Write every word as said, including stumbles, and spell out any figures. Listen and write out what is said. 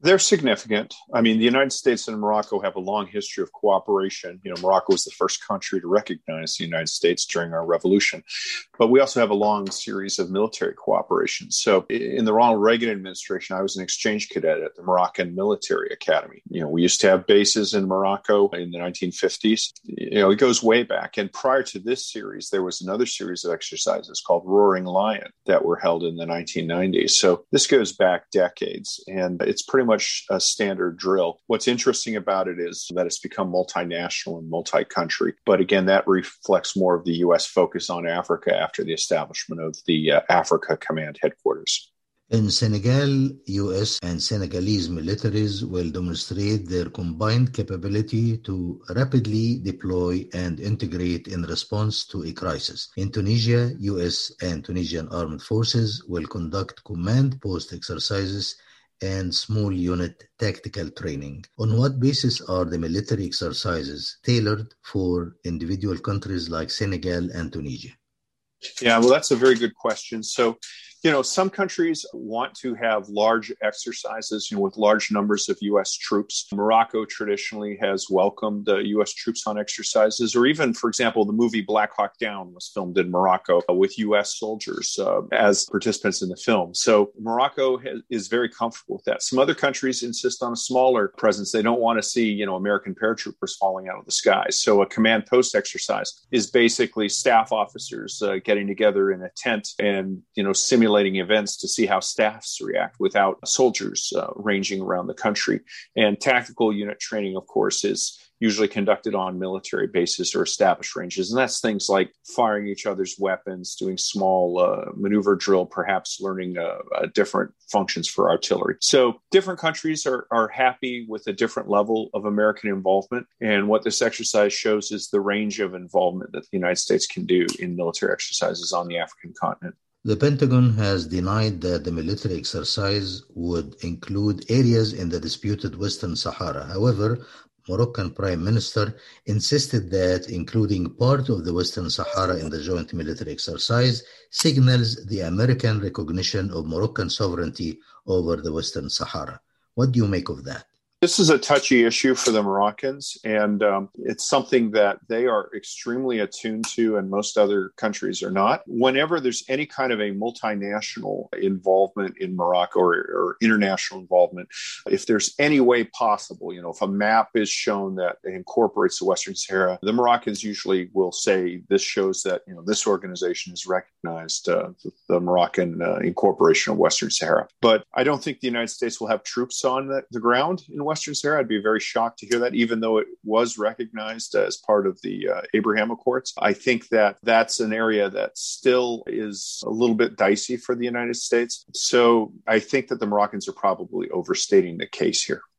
They're significant. I mean, the United States and Morocco have a long history of cooperation. You know, Morocco was the first country to recognize the United States during our revolution. But we also have a long series of military cooperation. So in the Ronald Reagan administration, I was an exchange cadet at the Moroccan Military Academy. You know, we used to have bases in Morocco in the nineteen fifties. You know, it goes way back. And prior to this series, there was another series of exercises called Roaring Lion that were held in the nineteen nineties. So this goes back decades, and it's pretty much much a standard drill. What's interesting about it is that it's become multinational and multi-country. But again, that reflects more of the U S focus on Africa after the establishment of the uh, Africa Command Headquarters. In Senegal, U S and Senegalese militaries will demonstrate their combined capability to rapidly deploy and integrate in response to a crisis. In Tunisia, U S and Tunisian armed forces will conduct command post exercises and small unit tactical training. On what basis are the military exercises tailored for individual countries like Senegal and Tunisia? Yeah, well, that's a very good question. So, you know, some countries want to have large exercises, you know, with large numbers of U S troops. Morocco traditionally has welcomed uh, U S troops on exercises, or even, for example, the movie Black Hawk Down was filmed in Morocco uh, with U S soldiers uh, as participants in the film. So Morocco has, is very comfortable with that. Some other countries insist on a smaller presence. They don't want to see, you know, American paratroopers falling out of the sky. So a command post exercise is basically staff officers uh, getting together in a tent and, you know, simulating events to see how staffs react without soldiers uh, ranging around the country. And tactical unit training, of course, is usually conducted on military bases or established ranges. And that's things like firing each other's weapons, doing small uh, maneuver drill, perhaps learning uh, uh, different functions for artillery. So different countries are, are happy with a different level of American involvement. And what this exercise shows is the range of involvement that the United States can do in military exercises on the African continent. The Pentagon has denied that the military exercise would include areas in the disputed Western Sahara. However, Moroccan Prime Minister insisted that including part of the Western Sahara in the joint military exercise signals the American recognition of Moroccan sovereignty over the Western Sahara. What do you make of that? This is a touchy issue for the Moroccans, and um, it's something that they are extremely attuned to, and most other countries are not. Whenever there's any kind of a multinational involvement in Morocco or, or international involvement, if there's any way possible, you know, if a map is shown that incorporates the Western Sahara, the Moroccans usually will say this shows that, you know, this organization has recognized uh, the, the Moroccan uh, incorporation of Western Sahara. But I don't think the United States will have troops on the, the ground in Western Sahara. I'd be very shocked to hear that, even though it was recognized as part of the uh, Abraham Accords. I think that that's an area that still is a little bit dicey for the United States. So I think that the Moroccans are probably overstating the case here.